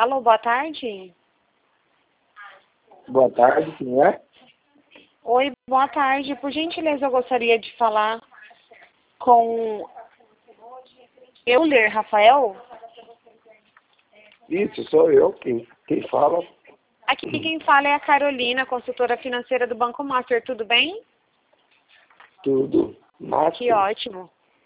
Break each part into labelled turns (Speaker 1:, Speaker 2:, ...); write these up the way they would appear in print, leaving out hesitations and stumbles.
Speaker 1: Alô, boa tarde.
Speaker 2: Boa tarde, quem é?
Speaker 1: Oi, boa tarde. Por gentileza, eu gostaria de falar com Euler Rafael.
Speaker 2: Isso, sou eu. Quem fala?
Speaker 1: Aqui quem fala é a Carolina, consultora financeira do Banco Master. Tudo bem?
Speaker 2: Tudo.
Speaker 1: Que
Speaker 2: Márcio?
Speaker 1: ótimo.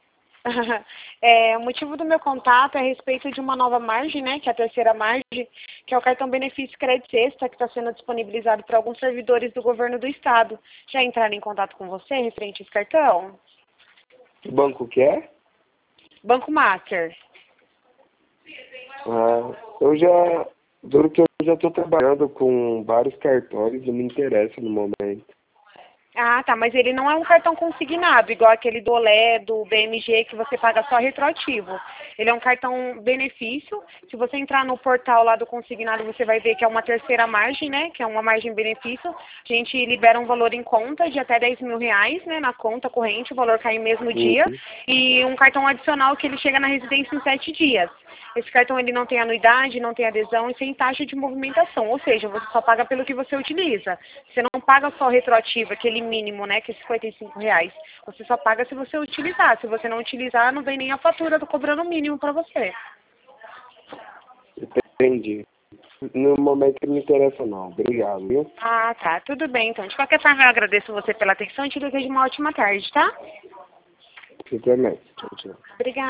Speaker 1: O motivo do meu contato é a respeito de uma nova margem, né, que é a terceira margem, que é o cartão benefício crédito sexta, que está sendo disponibilizado para alguns servidores do governo do estado. Já entraram em contato com você referente a esse cartão?
Speaker 2: Que banco que é?
Speaker 1: Banco Master.
Speaker 2: Duro que eu já estou trabalhando com vários cartões e me interessa no momento.
Speaker 1: Ah, tá, mas ele não é um cartão consignado, igual aquele do Olé, do BMG, que você paga só retroativo. Ele é um cartão benefício. Se você entrar no portal lá do consignado, você vai ver que é uma terceira margem, né, que é uma margem benefício. A gente libera um valor em conta de até R$10.000, né, na conta corrente, o valor cai no mesmo dia. E um cartão adicional que ele chega na residência em 7 dias. Esse cartão ele não tem anuidade, não tem adesão e sem taxa de movimentação, ou seja, você só paga pelo que você utiliza. Você não paga só retroativo, aquele mínimo, né, que é R$55. Você só paga se você utilizar. Se você não utilizar, não vem nem a fatura, tô cobrando o mínimo para você.
Speaker 2: Entendi. No momento não me interessa não. Obrigado, viu?
Speaker 1: Ah, tá. Tudo bem, então. De qualquer forma, eu agradeço você pela atenção e te desejo uma ótima tarde, tá?
Speaker 2: Você também. Tchau, tchau.
Speaker 1: Obrigada.